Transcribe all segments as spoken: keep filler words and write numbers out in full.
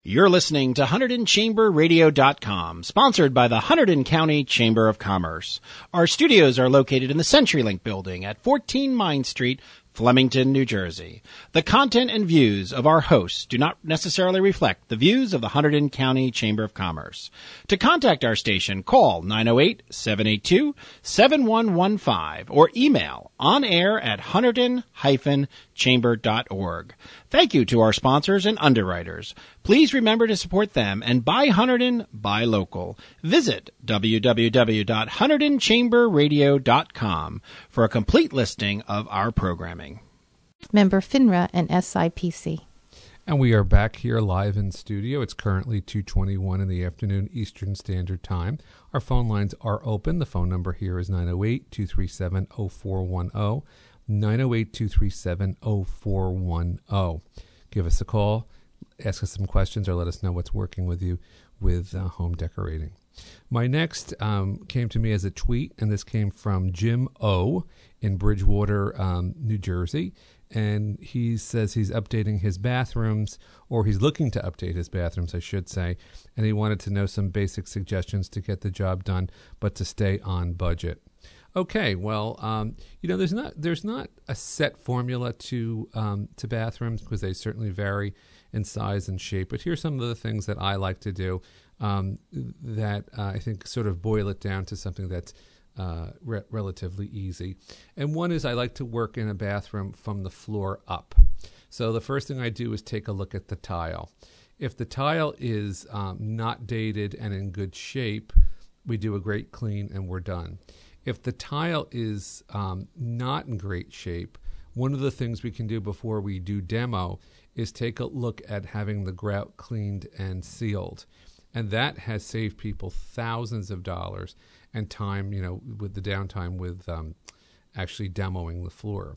You're listening to Hunterdon Chamber Radio dot com, sponsored by the Hunterdon County Chamber of Commerce. Our studios are located in the CenturyLink building at fourteen Mine Street, Flemington, New Jersey. The content and views of our hosts do not necessarily reflect the views of the Hunterdon County Chamber of Commerce. To contact our station, call nine oh eight, seven eight two, seven one one five or email onair at hunterdon dash chamber dot org. Thank you to our sponsors and underwriters. Please remember to support them and buy Hunterdon, buy local. Visit w w w dot hunterdon chamber radio dot com for a complete listing of our programming. Member FINRA and S I P C. And we are back here live in studio. It's currently two twenty-one in the afternoon Eastern Standard Time. Our phone lines are open. The phone number here is nine oh eight, two three seven, oh four one oh. nine oh eight, two three seven, oh four one oh. Give us a call, ask us some questions, or let us know what's working with you with uh, home decorating. My next um, came to me as a tweet, and this came from Jim O. in Bridgewater, um, New Jersey. And he says he's updating his bathrooms, or he's looking to update his bathrooms, I should say. And he wanted to know some basic suggestions to get the job done, but to stay on budget. Okay, well, um, you know, there's not there's not a set formula to um, to bathrooms, because they certainly vary in size and shape. But here's some of the things that I like to do um, that uh, I think sort of boil it down to something that's uh, re- relatively easy. And one is I like to work in a bathroom from the floor up. So the first thing I do is take a look at the tile. If the tile is um, not dated and in good shape, we do a great clean and we're done. If the tile is um, not in great shape, one of the things we can do before we do demo is take a look at having the grout cleaned and sealed. And that has saved people thousands of dollars and time, you know, with the downtime with um, actually demoing the floor.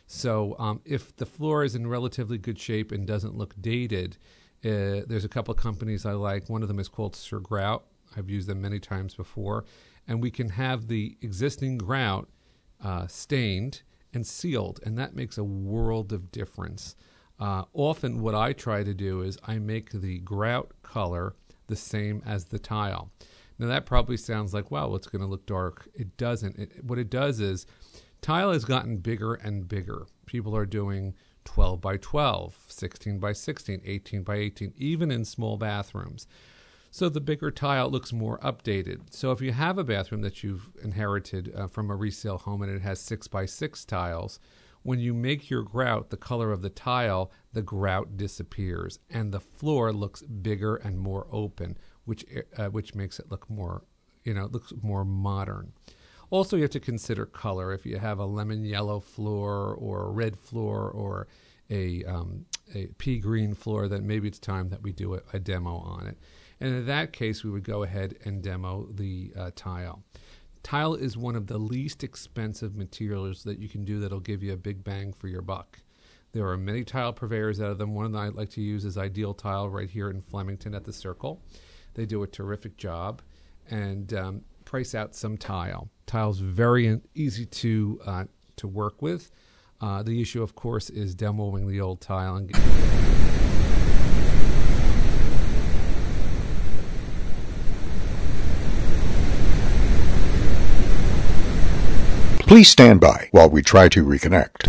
So um, if the floor is in relatively good shape and doesn't look dated, uh, there's a couple of companies I like. One of them is called Sir Grout. I've used them many times before. And we can have the existing grout uh, stained and sealed, and that makes a world of difference. Uh, often what I try to do is I make the grout color the same as the tile. Now that probably sounds like, wow, well, it's going to look dark. It doesn't. It, what it does is tile has gotten bigger and bigger. People are doing twelve by twelve, sixteen by sixteen, eighteen by eighteen, even in small bathrooms. So the bigger tile looks more updated. So if you have a bathroom that you've inherited uh, from a resale home and it has six by six tiles, when you make your grout the color of the tile, the grout disappears and the floor looks bigger and more open, which uh, which makes it look more, you know, it looks more modern. Also, you have to consider color. If you have a lemon yellow floor or a red floor or a, um, a pea green floor, then maybe it's time that we do a, a demo on it. And in that case, we would go ahead and demo the uh, tile. Tile is one of the least expensive materials that you can do that'll give you a big bang for your buck. There are many tile purveyors out of them. One that I like to use is Ideal Tile right here in Flemington at the Circle. They do a terrific job and um, price out some tile. Tile's very in- easy to uh, to work with. Uh, the issue, of course, is demoing the old tile and getting Please stand by while we try to reconnect.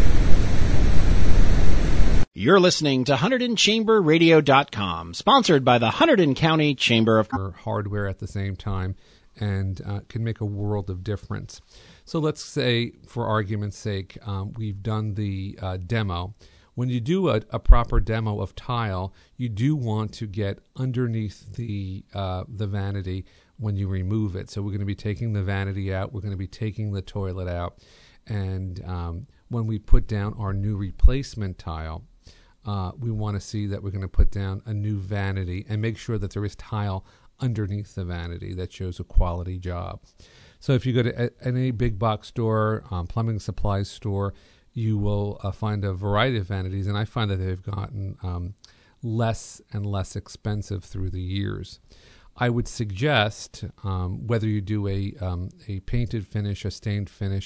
You're listening to Hunterdon Chamber Radio dot com, sponsored by the Hunterdon County Chamber of Commerce. Hardware at the same time, and uh, can make a world of difference. So let's say, for argument's sake, um, we've done the uh, demo. When you do a, a proper demo of tile, you do want to get underneath the uh, the vanity when you remove it. So we're going to be taking the vanity out. We're going to be taking the toilet out. And um, when we put down our new replacement tile, uh, we want to see that we're going to put down a new vanity and make sure that there is tile underneath the vanity that shows a quality job. So if you go to a, any big box store, um, plumbing supplies store, you will uh, find a variety of vanities. And I find that they've gotten um, less and less expensive through the years. I would suggest, um, whether you do a um, a painted finish, a stained finish,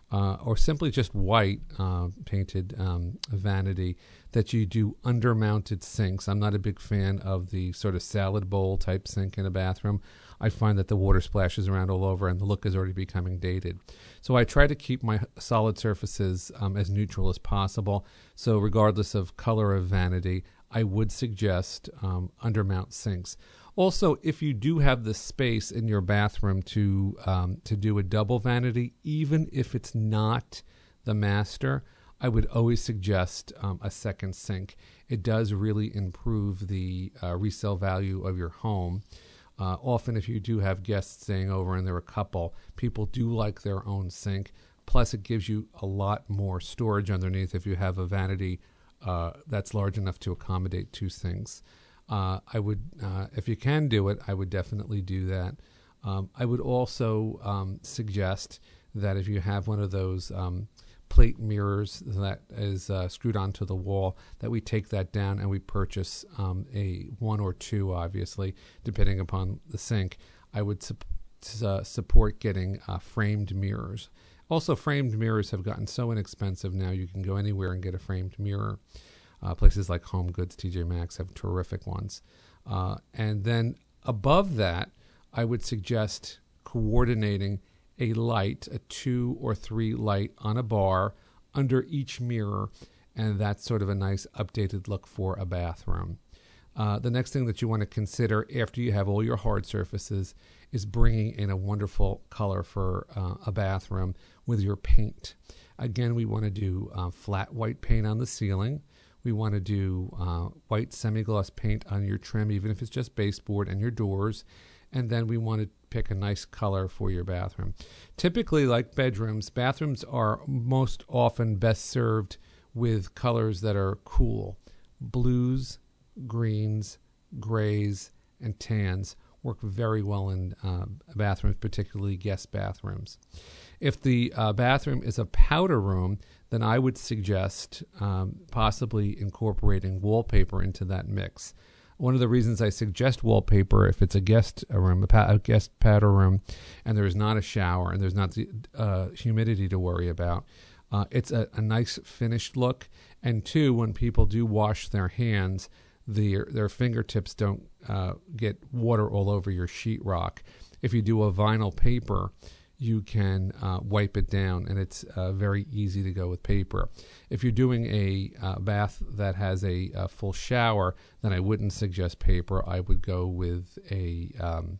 uh, or simply just white uh, painted um, vanity, that you do undermounted sinks. I'm not a big fan of the sort of salad bowl type sink in a bathroom. I find that the water splashes around all over and the look is already becoming dated. So I try to keep my solid surfaces um, as neutral as possible. So regardless of color of vanity, I would suggest um, undermount sinks. Also, if you do have the space in your bathroom to um, to do a double vanity, even if it's not the master, I would always suggest um, a second sink. It does really improve the uh, resale value of your home. Uh, often, if you do have guests staying over and there are a couple, people do like their own sink. Plus, it gives you a lot more storage underneath if you have a vanity uh, that's large enough to accommodate two sinks. Uh, I would, uh, if you can do it, I would definitely do that. Um, I would also um, suggest that if you have one of those um, plate mirrors that is uh, screwed onto the wall, that we take that down and we purchase um, a one or two, obviously, depending upon the sink. I would su- uh, support getting uh, framed mirrors. Also, framed mirrors have gotten so inexpensive now. You can go anywhere and get a framed mirror. Uh, places like Home Goods, T J Maxx have terrific ones. Uh, and then above that, I would suggest coordinating a light, a two or three light on a bar under each mirror, and that's sort of a nice updated look for a bathroom. Uh, the next thing that you want to consider after you have all your hard surfaces is bringing in a wonderful color for uh, a bathroom with your paint. Again, we want to do uh, flat white paint on the ceiling. We want to do uh, white semi-gloss paint on your trim, even if it's just baseboard and your doors. And then we want to pick a nice color for your bathroom. Typically, like bedrooms, bathrooms are most often best served with colors that are cool. Blues, greens, grays, and tans work very well in uh, bathrooms, particularly guest bathrooms. If the uh, bathroom is a powder room, then I would suggest um, possibly incorporating wallpaper into that mix. One of the reasons I suggest wallpaper, if it's a guest a room, a, pa- a guest powder room, and there's not a shower and there's not the uh, humidity to worry about, uh, it's a, a nice finished look. And two, when people do wash their hands, the, their fingertips don't uh, get water all over your sheetrock. If you do a vinyl paper, you can uh, wipe it down, and it's uh, very easy to go with paper. If you're doing a uh, bath that has a, a full shower, then I wouldn't suggest paper. I would go with a um,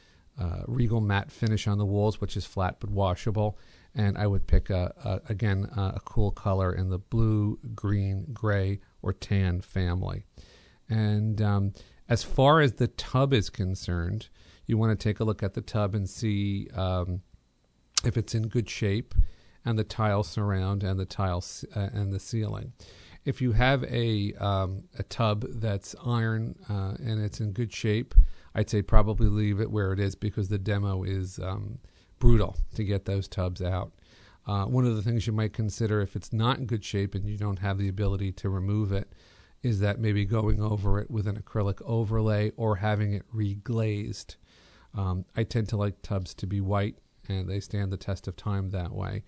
uh, Regal matte finish on the walls, which is flat but washable, and I would pick, a, a, again, a, a cool color in the blue, green, gray, or tan family. And um, as far as the tub is concerned, you want to take a look at the tub and see um, if it's in good shape, and the tile surround and the tiles uh, and the ceiling. If you have a um, a tub that's iron uh, and it's in good shape, I'd say probably leave it where it is, because the demo is um, brutal to get those tubs out. Uh, one of the things you might consider, if it's not in good shape and you don't have the ability to remove it, is that maybe going over it with an acrylic overlay or having it reglazed. Um, I tend to like tubs to be white, and they stand the test of time that way.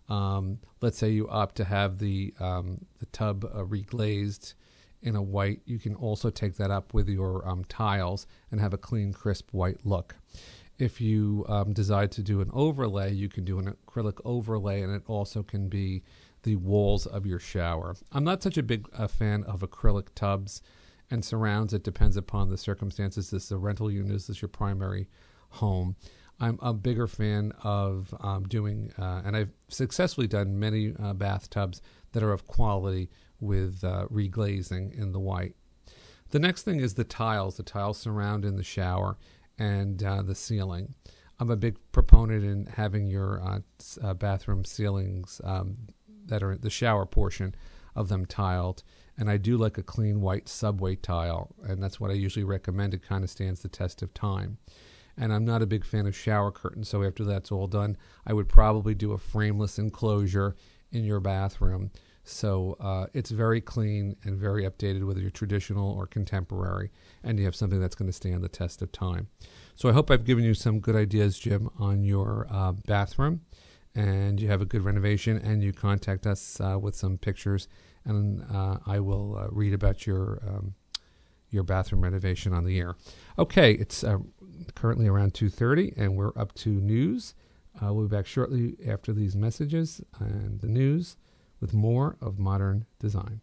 Um, let's say you opt to have the um, the tub uh, reglazed in a white. You can also take that up with your um, tiles and have a clean, crisp white look. If you um, decide to do an overlay, you can do an acrylic overlay, and it also can be the walls of your shower. I'm not such a big uh, fan of acrylic tubs and surrounds. It depends upon the circumstances. This is a rental unit. This is your primary home. I'm a bigger fan of um, doing, uh, and I've successfully done many uh, bathtubs that are of quality with uh, reglazing in the white. The next thing is the tiles. The tiles surround in the shower and uh, the ceiling. I'm a big proponent in having your uh, uh, bathroom ceilings um, that are the shower portion of them tiled. And I do like a clean white subway tile, and that's what I usually recommend. It kind of stands the test of time. And I'm not a big fan of shower curtains, so after that's all done, I would probably do a frameless enclosure in your bathroom. So uh, it's very clean and very updated, whether you're traditional or contemporary, and you have something that's going to stand the test of time. So I hope I've given you some good ideas, Jim, on your uh, bathroom. and you have a good renovation, and you contact us uh, with some pictures, and uh, I will uh, read about your um, your bathroom renovation on the air. Okay, it's uh, currently around two thirty, and we're up to news. Uh, we'll be back shortly after these messages and the news with more of Modern Design.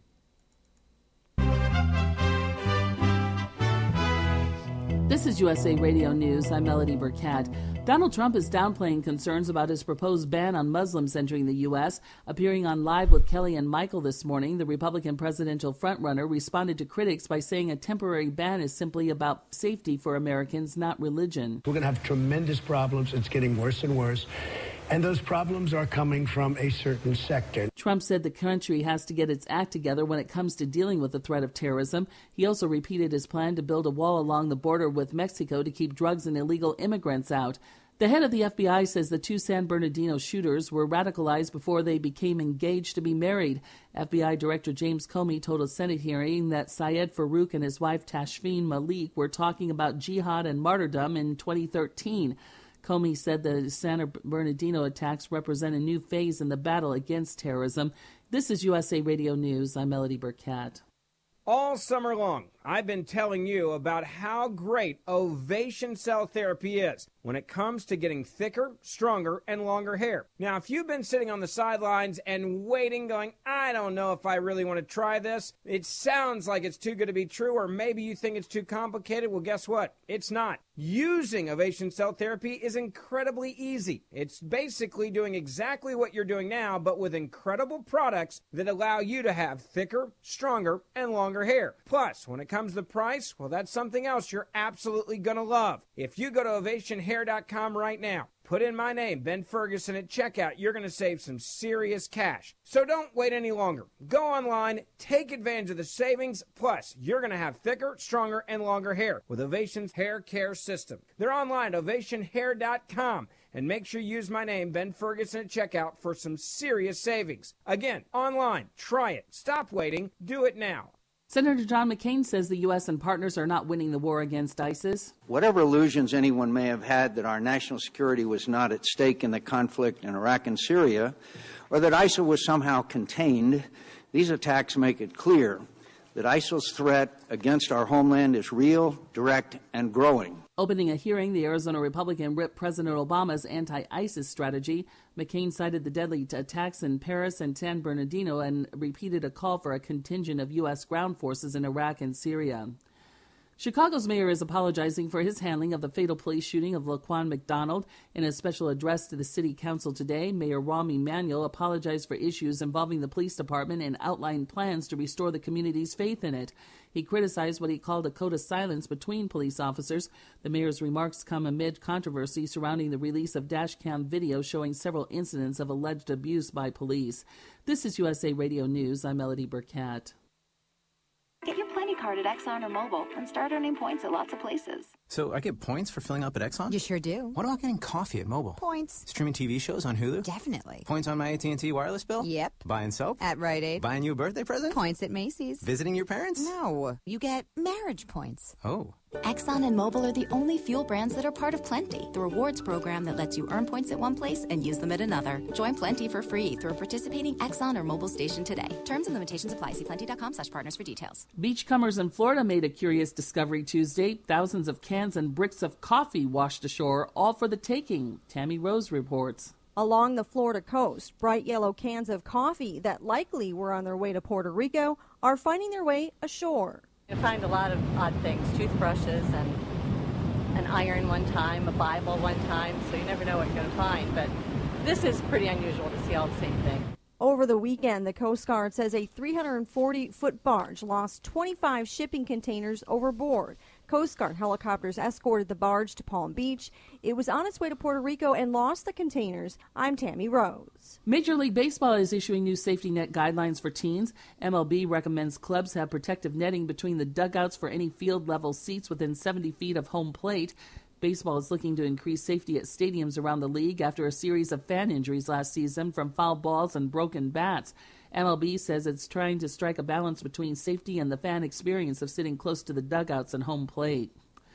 This is U S A Radio News. I'm Melody Burkett. Donald Trump is downplaying concerns about his proposed ban on Muslims entering the U S. Appearing on Live with Kelly and Michael this morning, the Republican presidential frontrunner responded to critics by saying a temporary ban is simply about safety for Americans, not religion. We're going to have tremendous problems. It's getting worse and worse. And those problems are coming from a certain sector. Trump said the country has to get its act together when it comes to dealing with the threat of terrorism. He also repeated his plan to build a wall along the border with Mexico to keep drugs and illegal immigrants out. The head of the F B I says the two San Bernardino shooters were radicalized before they became engaged to be married. F B I Director James Comey told a Senate hearing that Syed Farouk and his wife Tashfeen Malik were talking about jihad and martyrdom in twenty thirteen. Comey said the San Bernardino attacks represent a new phase in the battle against terrorism. This is U S A Radio News. I'm Melody Burkett. All summer long, I've been telling you about how great Ovation Cell Therapy is when it comes to getting thicker, stronger, and longer hair. Now, if you've been sitting on the sidelines and waiting, going, I don't know if I really want to try this, it sounds like it's too good to be true, or maybe you think it's too complicated, well, guess what? It's not. Using Ovation Cell Therapy is incredibly easy. It's basically doing exactly what you're doing now, but with incredible products that allow you to have thicker, stronger, and longer hair. Plus, when it comes to price, well, that's something else you're absolutely going to love. If you go to ovation hair dot com right now, put in my name, Ben Ferguson, at checkout, you're going to save some serious cash. So don't wait any longer. Go online, take advantage of the savings, plus you're going to have thicker, stronger, and longer hair with Ovation's hair care system. They're online at ovation hair dot com, and make sure you use my name, Ben Ferguson, at checkout for some serious savings. Again, online, try it. Stop waiting. Do it now. Senator John McCain says the U S and partners are not winning the war against ISIS. Whatever illusions anyone may have had that our national security was not at stake in the conflict in Iraq and Syria, or that ISIL was somehow contained, these attacks make it clear that ISIL's threat against our homeland is real, direct, and growing. Opening a hearing, the Arizona Republican ripped President Obama's anti-ISIS strategy. McCain cited the deadly attacks in Paris and San Bernardino and repeated a call for a contingent of U S ground forces in Iraq and Syria. Chicago's mayor is apologizing for his handling of the fatal police shooting of Laquan McDonald. In a special address to the city council today, Mayor Rahm Emanuel apologized for issues involving the police department and outlined plans to restore the community's faith in it. He criticized what he called a code of silence between police officers. The mayor's remarks come amid controversy surrounding the release of dash cam video showing several incidents of alleged abuse by police. This is U S A Radio News. I'm Melody Burkett. Get your Plenty card at Exxon or Mobil and start earning points at lots of places. So I get points for filling up at Exxon? You sure do. What about getting coffee at Mobil? Points. Streaming T V shows on Hulu? Definitely. Points on my A T and T wireless bill? Yep. Buying soap? At Rite Aid. Buying you a birthday present? Points at Macy's. Visiting your parents? No. You get marriage points. Oh. Exxon and Mobil are the only fuel brands that are part of Plenty, the rewards program that lets you earn points at one place and use them at another. Join Plenty for free through a participating Exxon or Mobil station today. Terms and limitations apply. See plenty dot com slash partners for details. Beachcombers in Florida made a curious discovery Tuesday. Thousands of cans and bricks of coffee washed ashore, all for the taking. Tammy Rose reports. Along the Florida coast, bright yellow cans of coffee that likely were on their way to Puerto Rico are finding their way ashore. You find a lot of odd things, toothbrushes and an iron one time, a Bible one time, so you never know what you're going to find. But this is pretty unusual to see all the same thing. Over the weekend, the Coast Guard says a three hundred forty foot barge lost twenty-five shipping containers overboard. Coast Guard helicopters escorted the barge to Palm Beach. It was on its way to Puerto Rico and lost the containers. I'm Tammy Rose. Major League Baseball is issuing new safety net guidelines for teams. M L B recommends clubs have protective netting between the dugouts for any field-level seats within seventy feet of home plate. Baseball is looking to increase safety at stadiums around the league after a series of fan injuries last season from foul balls and broken bats. M L B says it's trying to strike a balance between safety and the fan experience of sitting close to the dugouts and home plate.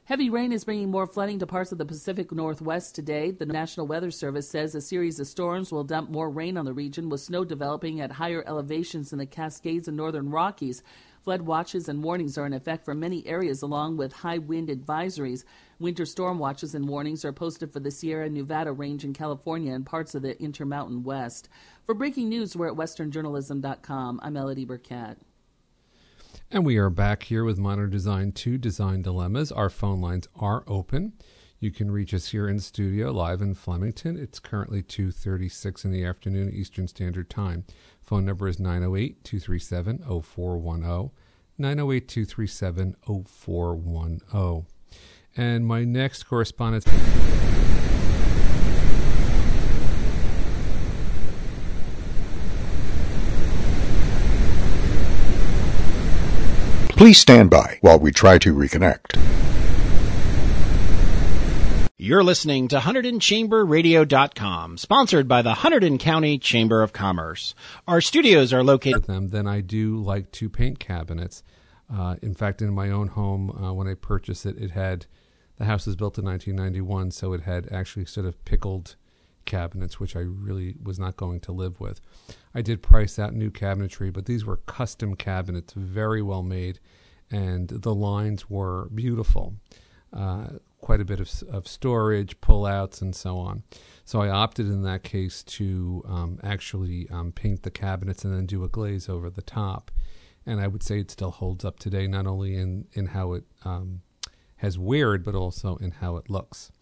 Heavy rain is bringing more flooding to parts of the Pacific Northwest today. The National Weather Service says a series of storms will dump more rain on the region, with snow developing at higher elevations in the Cascades and northern Rockies. Flood watches and warnings are in effect for many areas, along with high wind advisories. Winter storm watches and warnings are posted for the Sierra Nevada range in California and parts of the Intermountain West. For breaking news, we're at western journalism dot com. I'm Melody Burkett. And we are back here with Modern Design two Design Dilemmas. Our phone lines are open. You can reach us here in the studio live in Flemington. It's currently two thirty-six in the afternoon Eastern Standard Time. Phone number is nine oh eight, two three seven, oh four one oh, nine oh eight, two three seven, oh four one oh. And my next correspondence... Please stand by while we try to reconnect. You're listening to Hunterdon Chamber Radio dot com, sponsored by the Hunterdon County Chamber of Commerce. Our studios are located... them, then I do like to paint cabinets. Uh, in fact, in my own home, uh, when I purchased it, it had... The house was built in nineteen ninety-one, so it had actually sort of pickled cabinets, which I really was not going to live with. I did price out new cabinetry, but these were custom cabinets, very well made, and the lines were beautiful. Uh, quite a bit of, of storage, pull-outs, and so on. So I opted in that case to um, actually um, paint the cabinets and then do a glaze over the top. And I would say it still holds up today, not only in, in how it um, has weared, but also in how it looks.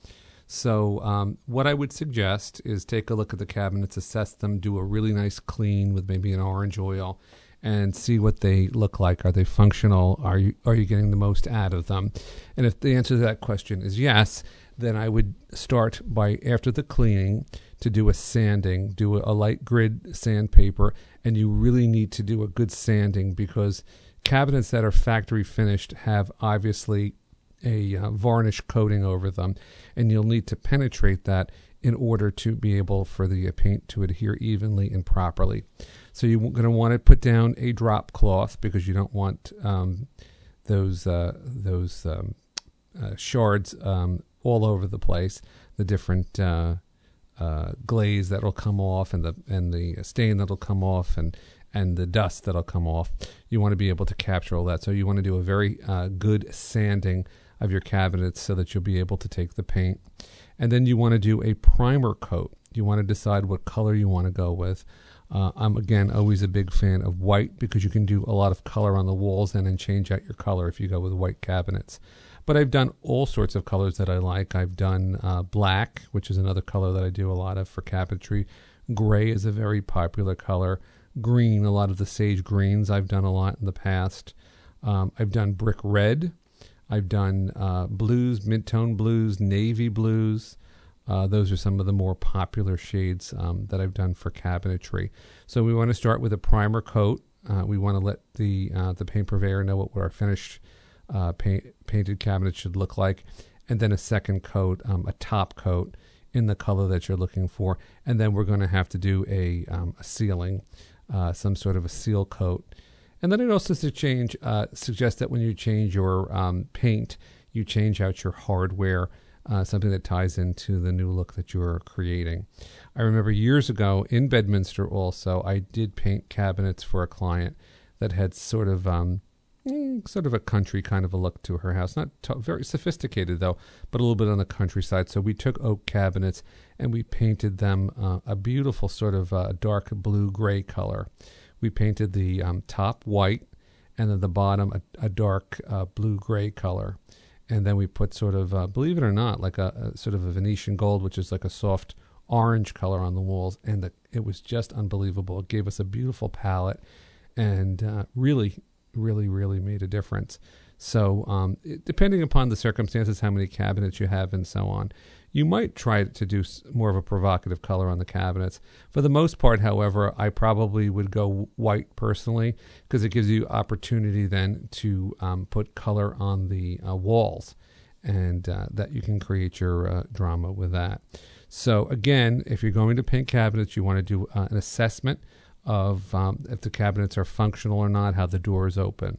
So um, what I would suggest is take a look at the cabinets, assess them, do a really nice clean with maybe an orange oil, and see what they look like. Are they functional? Are you are you getting the most out of them? And if the answer to that question is yes, then I would start by, after the cleaning, to do a sanding, do a, a light grid sandpaper, and you really need to do a good sanding because cabinets that are factory finished have obviously a uh, varnish coating over them, and you'll need to penetrate that in order to be able for the uh, paint to adhere evenly and properly. So you're going to want to put down a drop cloth because you don't want um, those uh, those um, uh, shards um, all over the place. The different uh, uh, glaze that'll come off, and the and the stain that'll come off, and and the dust that'll come off. You want to be able to capture all that. So you want to do a very uh, good sanding of your cabinets so that you'll be able to take the paint. And then you want to do a primer coat. You want to decide what color you want to go with. Uh, I'm, again, always a big fan of white because you can do a lot of color on the walls and then change out your color if you go with white cabinets. But I've done all sorts of colors that I like. I've done uh, black, which is another color that I do a lot of for cabinetry. Gray is a very popular color. Green, a lot of the sage greens I've done a lot in the past. Um, I've done brick red. I've done uh, blues, mid-tone blues, navy blues. Uh, those are some of the more popular shades um, that I've done for cabinetry. So we want to start with a primer coat. Uh, we want to let the uh, the paint purveyor know what our finished uh, paint, painted cabinet should look like. And then a second coat, um, a top coat in the color that you're looking for. And then we're going to have to do a, um, a sealing, uh, some sort of a seal coat. And then it also to change, uh, suggest that when you change your um, paint, you change out your hardware, uh, something that ties into the new look that you're creating. I remember years ago in Bedminster also, I did paint cabinets for a client that had sort of um, sort of a country kind of a look to her house. Not t- very sophisticated though, but a little bit on the countryside. So we took oak cabinets and we painted them uh, a beautiful sort of uh, dark blue-gray color. We painted the um, top white and then the bottom a, a dark uh, blue-gray color. And then we put sort of, uh, believe it or not, like a, a sort of a Venetian gold, which is like a soft orange color on the walls. And the, it was just unbelievable. It gave us a beautiful palette and uh, really, really, really made a difference. So um, it, depending upon the circumstances, how many cabinets you have and so on, you might try to do more of a provocative color on the cabinets. For the most part, however, I probably would go white personally because it gives you opportunity then to um, put color on the uh, walls and uh, that you can create your uh, drama with that. So again, if you're going to paint cabinets, you want to do uh, an assessment of um, if the cabinets are functional or not, how the doors open.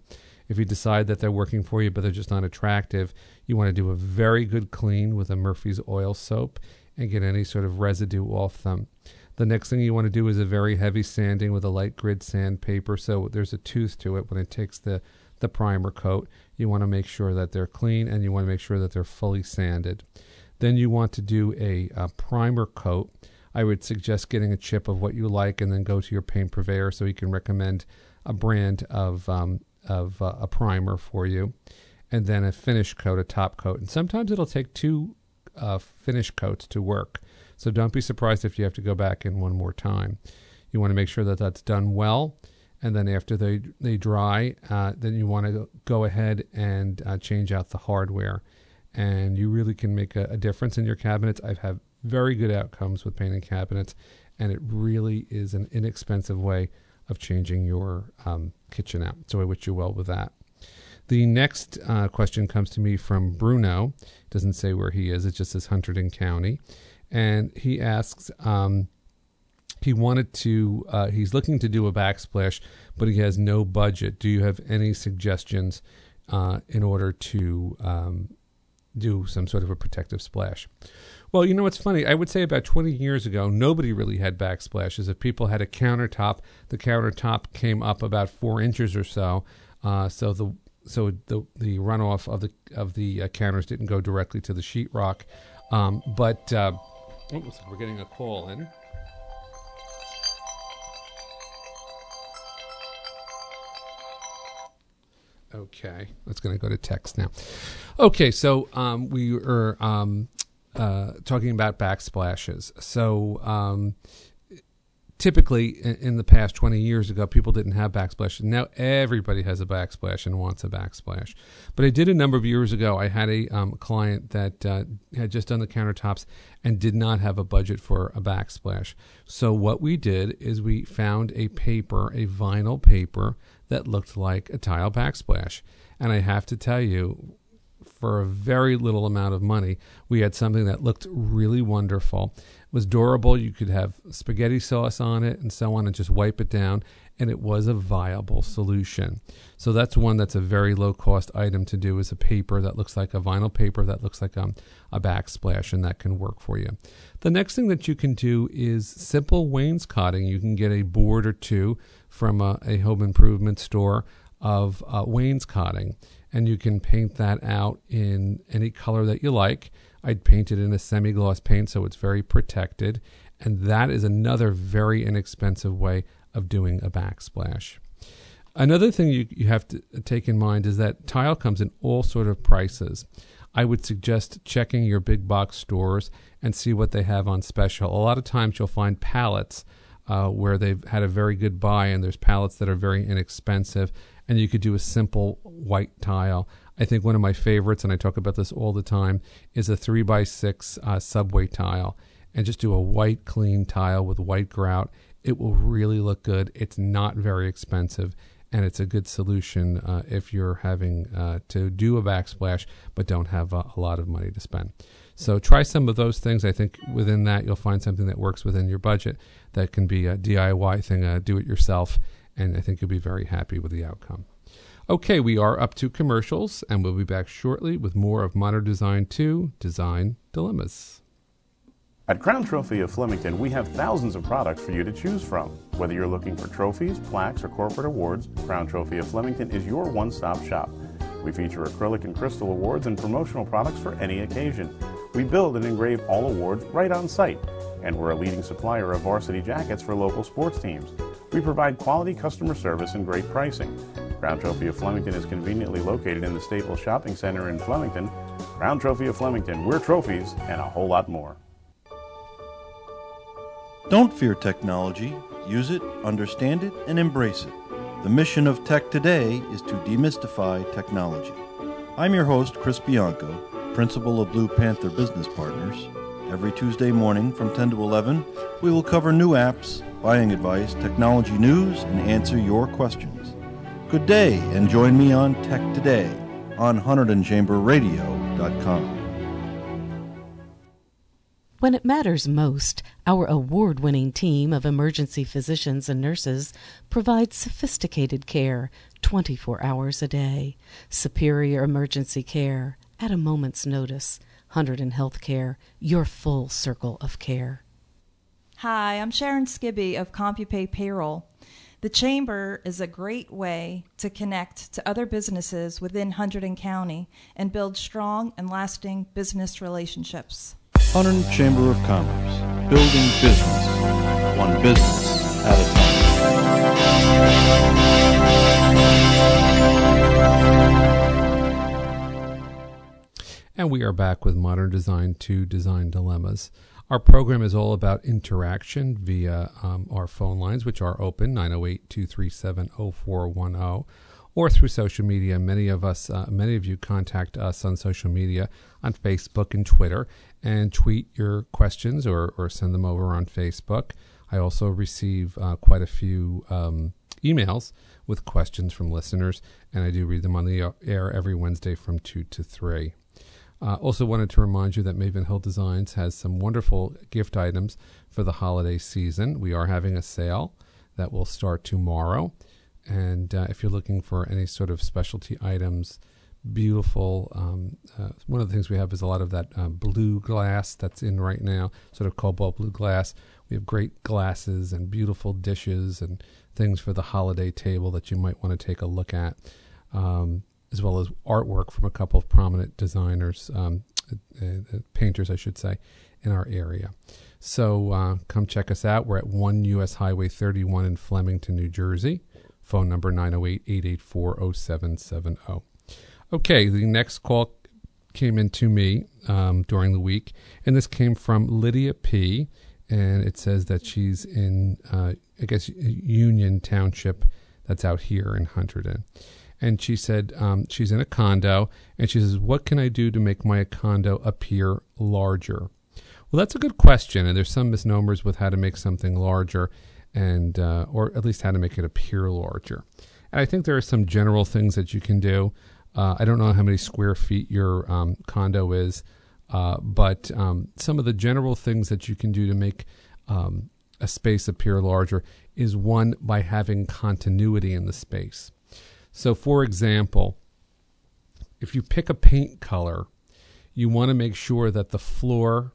If you decide that they're working for you but they're just not attractive, you want to do a very good clean with a Murphy's Oil soap and get any sort of residue off them. The next thing you want to do is a very heavy sanding with a light grid sandpaper, so there's a tooth to it when it takes the, the primer coat. You want to make sure that they're clean, and you want to make sure that they're fully sanded. Then you want to do a, a primer coat. I would suggest getting a chip of what you like and then go to your paint purveyor so he can recommend a brand of, um, of uh, a primer for you. And then a finish coat, a top coat. And sometimes it'll take two uh, finish coats to work. So don't be surprised if you have to go back in one more time. You want to make sure that that's done well. And then after they they dry, uh, then you want to go ahead and uh, change out the hardware. And you really can make a, a difference in your cabinets. I've had very good outcomes with painting cabinets, and it really is an inexpensive way of changing your um, kitchen out. So I wish you well with that. The next uh, question comes to me from Bruno. It doesn't say where he is. It just says Hunterdon County. And he asks, um, he wanted to, uh, he's looking to do a backsplash, but he has no budget. Do you have any suggestions uh, in order to um, do some sort of a protective splash? Well, you know, it's funny. I would say about twenty years ago, nobody really had backsplashes. If people had a countertop, the countertop came up about four inches or so. Uh, so the so the the runoff of the of the uh, counters didn't go directly to the sheetrock. Um, but uh, oh, we're getting a call in. Okay, that's going to go to text now. Okay, so um, we are um, uh, talking about backsplashes. So um, typically in, in the past twenty years ago, people didn't have backsplashes. Now everybody has a backsplash and wants a backsplash. But I did a number of years ago, I had a um, client that uh, had just done the countertops and did not have a budget for a backsplash. So what we did is we found a paper, a vinyl paper, that looked like a tile backsplash. And I have to tell you, for a very little amount of money, we had something that looked really wonderful. It was durable. You could have spaghetti sauce on it and so on and just wipe it down. And it was a viable solution. So that's one that's a very low-cost item to do, is a paper that looks like a vinyl paper that looks like um, a backsplash, and that can work for you. The next thing that you can do is simple wainscoting. You can get a board or two from a, a home improvement store of uh, wainscoting, and you can paint that out in any color that you like. I'd paint it in a semi-gloss paint so it's very protected, and that is another very inexpensive way of doing a backsplash. Another thing you, you have to take in mind is that tile comes in all sort of prices. I would suggest checking your big box stores and see what they have on special. A lot of times you'll find pallets uh, where they've had a very good buy, and there's pallets that are very inexpensive, and you could do a simple white tile. I think one of my favorites, and I talk about this all the time, is a three by six uh, subway tile. And just do a white clean tile with white grout. It will really look good. It's not very expensive, and it's a good solution uh, if you're having uh, to do a backsplash but don't have a, a lot of money to spend. So try some of those things. I think within that you'll find something that works within your budget that can be a D I Y thing, a do-it-yourself, and I think you'll be very happy with the outcome. Okay, we are up to commercials, and we'll be back shortly with more of Modern Design two, Design Dilemmas. At Crown Trophy of Flemington, we have thousands of products for you to choose from. Whether you're looking for trophies, plaques, or corporate awards, Crown Trophy of Flemington is your one-stop shop. We feature acrylic and crystal awards and promotional products for any occasion. We build and engrave all awards right on site, and we're a leading supplier of varsity jackets for local sports teams. We provide quality customer service and great pricing. Crown Trophy of Flemington is conveniently located in the Staples Shopping Center in Flemington. Crown Trophy of Flemington, we're trophies and a whole lot more. Don't fear technology. Use it, understand it, and embrace it. The mission of Tech Today is to demystify technology. I'm your host, Chris Bianco, principal of Blue Panther Business Partners. Every Tuesday morning from ten to eleven, we will cover new apps, buying advice, technology news, and answer your questions. Good day, and join me on Tech Today on Hunterdon Chamber Radio dot com. When it matters most, our award-winning team of emergency physicians and nurses provides sophisticated care twenty-four hours a day. Superior emergency care at a moment's notice. Hunterdon Healthcare, your full circle of care. Hi, I'm Sharon Skibby of CompuPay Payroll. The Chamber is a great way to connect to other businesses within Hunterdon County and build strong and lasting business relationships. Hunterdon Chamber of Commerce, building business, one business at a time. And we are back with Modern Design two Design Dilemmas. Our program is all about interaction via um, our phone lines, which are open, nine oh eight, two three seven, oh four one oh, or through social media. Many of us, uh, many of you contact us on social media, on Facebook and Twitter, and tweet your questions or, or send them over on Facebook. I also receive uh, quite a few um, emails with questions from listeners, and I do read them on the air every Wednesday from two to three. Uh, also wanted to remind you that Maven Hill Designs has some wonderful gift items for the holiday season. We are having a sale that will start tomorrow. And uh, if you're looking for any sort of specialty items, beautiful, um, uh, one of the things we have is a lot of that uh, blue glass that's in right now, sort of cobalt blue glass. We have great glasses and beautiful dishes and things for the holiday table that you might want to take a look at. Um, as well as artwork from a couple of prominent designers, um, uh, uh, painters, I should say, in our area. So uh, come check us out. We're at one U S Highway thirty-one in Flemington, New Jersey. Phone number nine oh eight, eight eight four, oh seven seven oh. Okay, the next call came in to me um, during the week, and this came from Lydia P., and it says that she's in, uh, I guess, Union Township, that's out here in Hunterdon. And she said um, she's in a condo, and she says, what can I do to make my condo appear larger? Well, that's a good question, and there's some misnomers with how to make something larger, and uh, or at least how to make it appear larger. And I think there are some general things that you can do. Uh, I don't know how many square feet your um, condo is, uh, but um, some of the general things that you can do to make um, a space appear larger is, one, by having continuity in the space. So, for example, if you pick a paint color, you want to make sure that the floor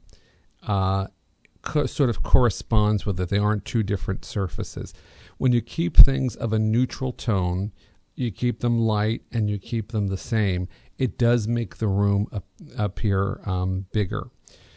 uh, co- sort of corresponds with it. They aren't two different surfaces. When you keep things of a neutral tone, you keep them light and you keep them the same, it does make the room ap- appear um, bigger.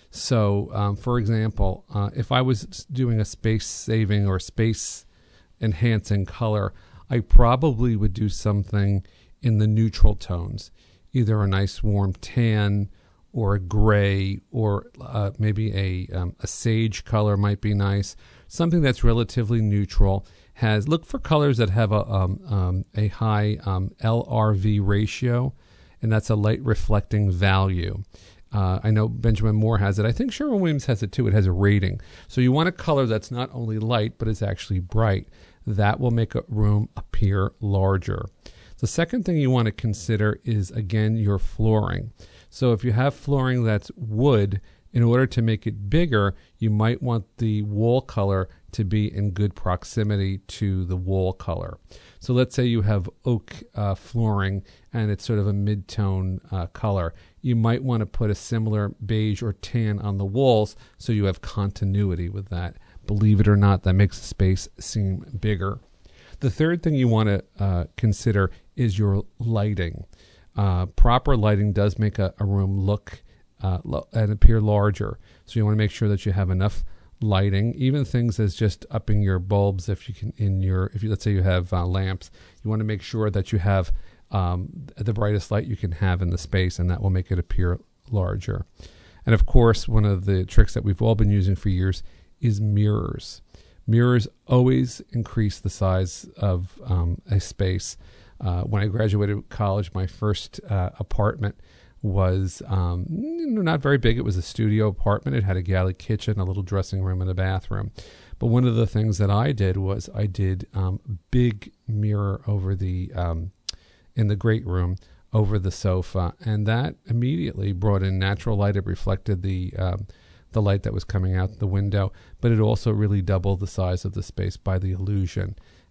So, um, for example, uh, if I was doing a space-saving or space-enhancing color, I probably would do something in the neutral tones, either a nice warm tan or a gray, or uh, maybe a um, a sage color might be nice. Something that's relatively neutral. Has look for colors that have a um, um, a high um, L R V ratio, and that's a light reflecting value. Uh, I know Benjamin Moore has it. I think Sherwin-Williams has it too. It has a rating. So you want a color that's not only light, but is actually bright. That will make a room appear larger. The second thing you want to consider is, again, your flooring. So if you have flooring that's wood, in order to make it bigger, you might want the wall color to be in good proximity to the wall color. So let's say you have oak uh, flooring and it's sort of a mid-tone uh, color. You might want to put a similar beige or tan on the walls so you have continuity with that. Believe it or not, that makes the space seem bigger. The third thing you want to uh, consider is your lighting. Uh, proper lighting does make a, a room look uh, lo- and appear larger. So you want to make sure that you have enough lighting, even things as just upping your bulbs. If you can, in your, if you, let's say you have uh, lamps, you want to make sure that you have um, the brightest light you can have in the space, and that will make it appear larger. And of course, one of the tricks that we've all been using for years is mirrors. Mirrors always increase the size of um, a space. Uh, when I graduated college, my first uh, apartment was um, not very big. It was a studio apartment. It had a galley kitchen, a little dressing room, and a bathroom. But one of the things that I did was I did um, big mirror over the um, in the great room over the sofa, and that immediately brought in natural light. It reflected the um, the light that was coming out the window, but it also really doubled the size of the space by the illusion.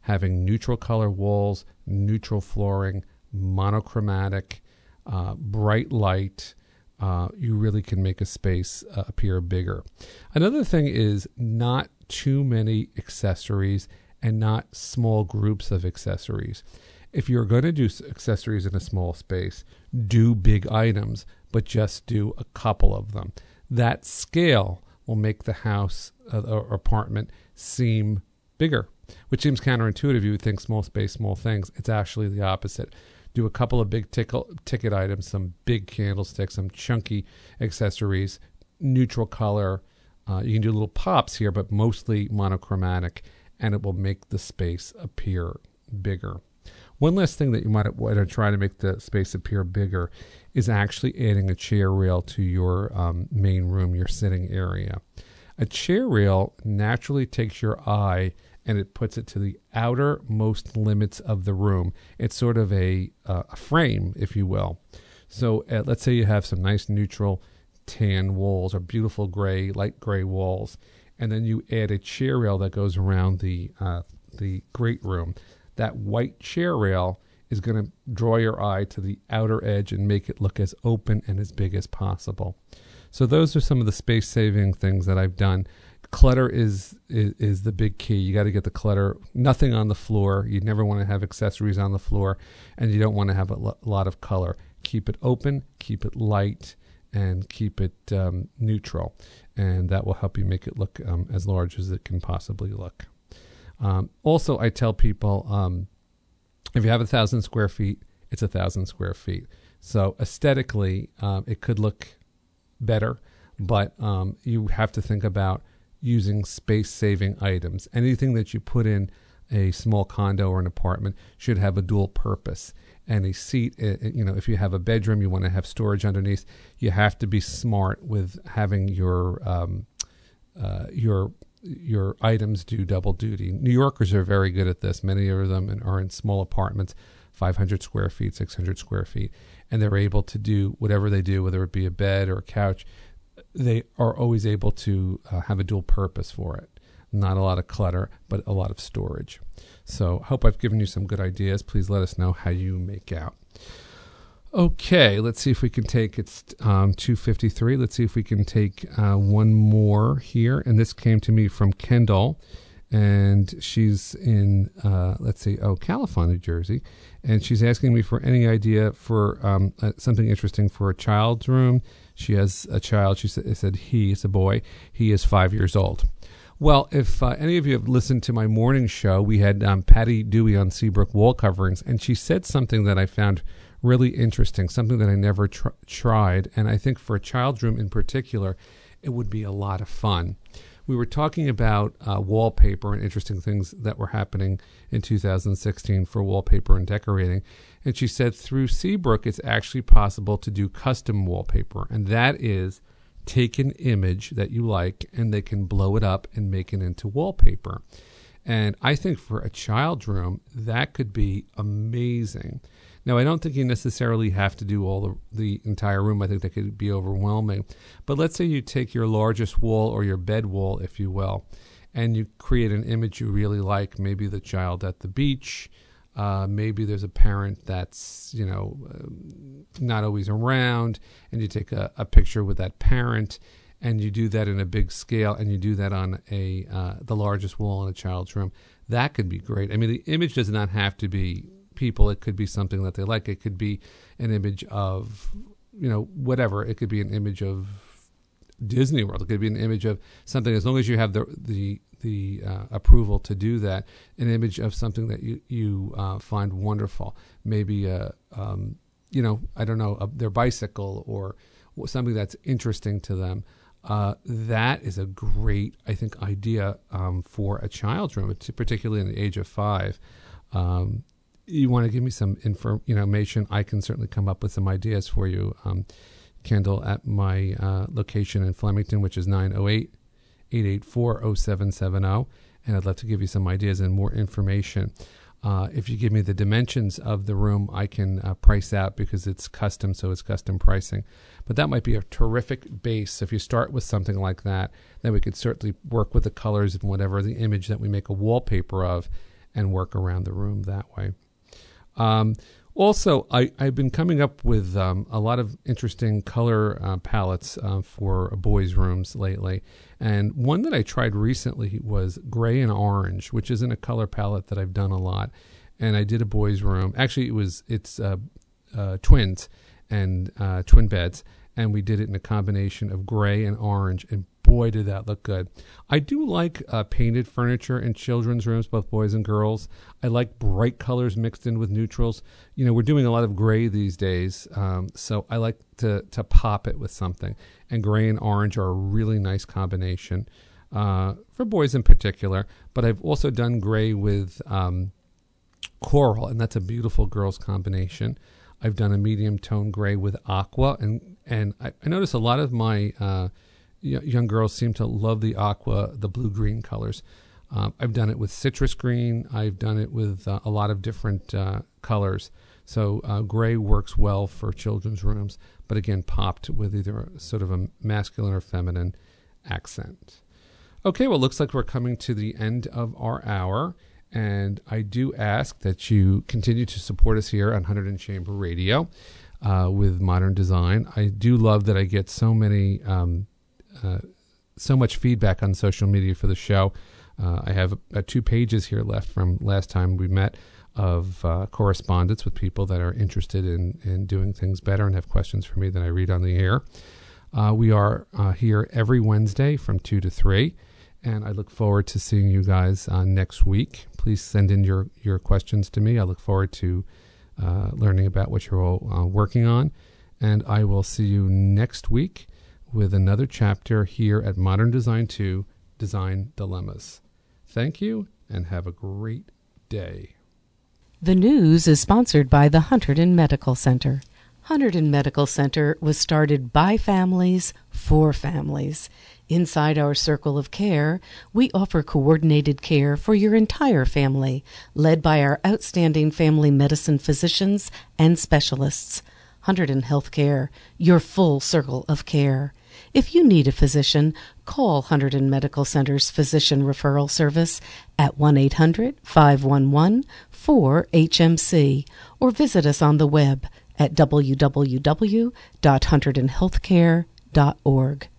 having neutral color walls, neutral flooring, monochromatic, uh, bright light, uh, you really can make a space uh, appear bigger. Another thing is not too many accessories and not small groups of accessories. If you're going to do accessories in a small space, do big items, but just do a couple of them. That scale will make the house uh, or apartment seem bigger, which seems counterintuitive. You would think small space, small things. It's actually the opposite. Do a couple of big tickle, ticket items, some big candlesticks, some chunky accessories, neutral color. Uh, you can do little pops here, but mostly monochromatic, and it will make the space appear bigger. One last thing that you might want to try to make the space appear bigger is actually adding a chair rail to your um, main room, your sitting area. A chair rail naturally takes your eye and it puts it to the outermost limits of the room. It's sort of a, uh, a frame, if you will. So uh, let's say you have some nice neutral tan walls or beautiful gray, light gray walls, and then you add a chair rail that goes around the uh, the great room. That white chair rail is going to draw your eye to the outer edge and make it look as open and as big as possible. So those are some of the space-saving things that I've done. Clutter is, is is the big key. You got to get the clutter, nothing on the floor. You never want to have accessories on the floor, and you don't want to have a lo- lot of color. Keep it open, keep it light, and keep it um, neutral, and that will help you make it look um, as large as it can possibly look. Um, also, I tell people, um, if you have a thousand square feet, it's a thousand square feet. So aesthetically, um, it could look better, but um, you have to think about using space-saving items. Anything that you put in a small condo or an apartment should have a dual purpose. And a seat, you know, if you have a bedroom, you want to have storage underneath. You have to be smart with having your um, uh, your your items do double duty. New Yorkers are very good at this. Many of them are in small apartments, five hundred square feet, six hundred square feet, and they're able to do whatever they do, whether it be a bed or a couch. They are always able to uh, have a dual purpose for it. Not a lot of clutter, but a lot of storage. So hope I've given you some good ideas. Please let us know how you make out. Okay, let's see if we can take, it's um, two fifty-three. Let's see if we can take uh, one more here. And this came to me from Kendall. And she's in, uh, let's see, oh, Califon, New Jersey. And she's asking me for any idea for um, uh, something interesting for a child's room. She has a child. She said, said he, it's a boy. He is five years old. Well, if uh, any of you have listened to my morning show, we had um, Patty Dewey on Seabrook Wall Coverings, and she said something that I found really interesting, something that I never tr- tried, and I think for a child's room in particular, it would be a lot of fun. We were talking about uh, wallpaper and interesting things that were happening in two thousand sixteen for wallpaper and decorating, and she said through Seabrook, it's actually possible to do custom wallpaper, and that is take an image that you like and they can blow it up and make it into wallpaper. And I think for a child's room, that could be amazing. Now, I don't think you necessarily have to do all the, the entire room. I think that could be overwhelming. But let's say you take your largest wall or your bed wall, if you will, and you create an image you really like, maybe the child at the beach. Uh, maybe there's a parent that's, you know, uh, not always around, and you take a, a picture with that parent, and you do that in a big scale, and you do that on a uh, the largest wall in a child's room. That could be great. I mean, the image does not have to be people. It could be something that they like. It could be an image of, you know, whatever. It could be an image of Disney World. It could be an image of something, as long as you have the the the uh, approval to do that, an image of something that you, you uh, find wonderful. Maybe, a, um, you know, I don't know, a, their bicycle or something that's interesting to them. Uh, that is a great, I think, idea um, for a child's room, particularly in the age of five. Um, you want to give me some info, you know, information, I can certainly come up with some ideas for you, um, Kendall, at my uh, location in Flemington, which is nine oh eight, eight eight four, oh seven seven oh, and I'd love to give you some ideas and more information. Uh, if you give me the dimensions of the room, I can uh, price out because it's custom, so it's custom pricing. But that might be a terrific base. If you start with something like that, then we could certainly work with the colors and whatever the image that we make a wallpaper of, and work around the room that way. Um, also, I, I've been coming up with um, a lot of interesting color uh, palettes uh, for boys' rooms lately. And one that I tried recently was gray and orange, which isn't a color palette that I've done a lot. And I did a boys' room. Actually, it was it's uh, uh, twins and uh, twin beds. And we did it in a combination of gray and orange. And boy, did that look good. I do like uh, painted furniture in children's rooms, both boys and girls. I like bright colors mixed in with neutrals. You know, we're doing a lot of gray these days, um, so I like to, to pop it with something. And gray and orange are a really nice combination uh, for boys in particular. But I've also done gray with um, coral, and that's a beautiful girls combination. I've done a medium tone gray with aqua, and and I, I notice a lot of my uh, y- young girls seem to love the aqua, the blue-green colors. Um, I've done it with citrus green. I've done it with uh, a lot of different uh, colors. So uh, gray works well for children's rooms, but again, popped with either a, sort of a masculine or feminine accent. Okay, well, it looks like we're coming to the end of our hour. And I do ask that you continue to support us here on Hunterdon Chamber Radio uh, with Modern Design. I do love that I get so many, um, uh, so much feedback on social media for the show. Uh, I have uh, two pages here left from last time we met of uh, correspondence with people that are interested in, in doing things better and have questions for me that I read on the air. Uh, we are uh, here every Wednesday from two to three. And I look forward to seeing you guys uh, next week. Please send in your, your questions to me. I look forward to uh, learning about what you're all uh, working on. And I will see you next week with another chapter here at Modern Design two, Design Dilemmas. Thank you, and have a great day. The news is sponsored by the Hunterdon Medical Center. Hunterdon Medical Center was started by families for families. Inside our circle of care, we offer coordinated care for your entire family, led by our outstanding family medicine physicians and specialists. Hunterdon Healthcare, your full circle of care. If you need a physician, call Hunterdon Medical Center's Physician Referral Service at one eight hundred, five one one, four H M C or visit us on the web at w w w dot hunterdon healthcare dot org.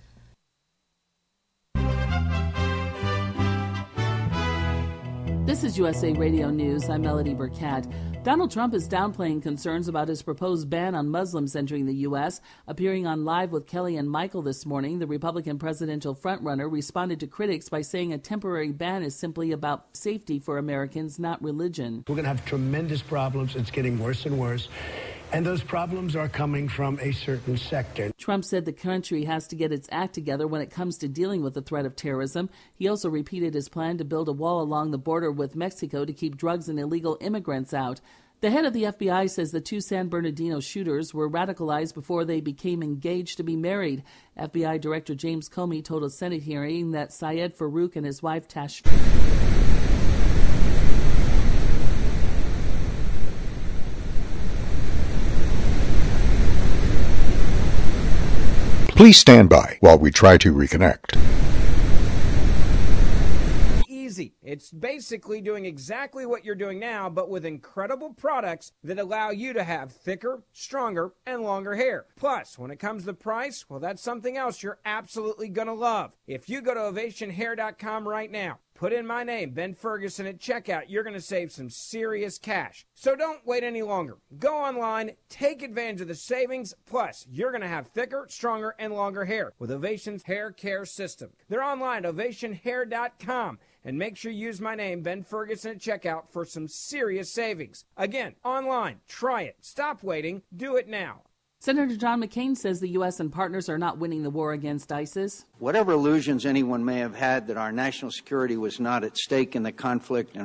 This is U S A Radio News. I'm Melody Burkett. Donald Trump is downplaying concerns about his proposed ban on Muslims entering the U S. Appearing on Live with Kelly and Michael this morning, the Republican presidential frontrunner responded to critics by saying a temporary ban is simply about safety for Americans, not religion. We're going to have tremendous problems. It's getting worse and worse. And those problems are coming from a certain sector. Trump said the country has to get its act together when it comes to dealing with the threat of terrorism. He also repeated his plan to build a wall along the border with Mexico to keep drugs and illegal immigrants out. The head of the F B I says the two San Bernardino shooters were radicalized before they became engaged to be married. F B I Director James Comey told a Senate hearing that Syed Farouk and his wife Tash... Please stand by while we try to reconnect. Easy. It's basically doing exactly what you're doing now, but with incredible products that allow you to have thicker, stronger, and longer hair. Plus, when it comes to price, well, that's something else you're absolutely going to love. If you go to ovation hair dot com right now, put in my name, Ben Ferguson, at checkout, you're going to save some serious cash. So don't wait any longer. Go online, take advantage of the savings, plus you're going to have thicker, stronger, and longer hair with Ovation's hair care system. They're online at ovation hair dot com, and make sure you use my name, Ben Ferguson, at checkout for some serious savings. Again, online, try it. Stop waiting. Do it now. Senator John McCain says the U S and partners are not winning the war against ISIS. Whatever illusions anyone may have had that our national security was not at stake in the conflict and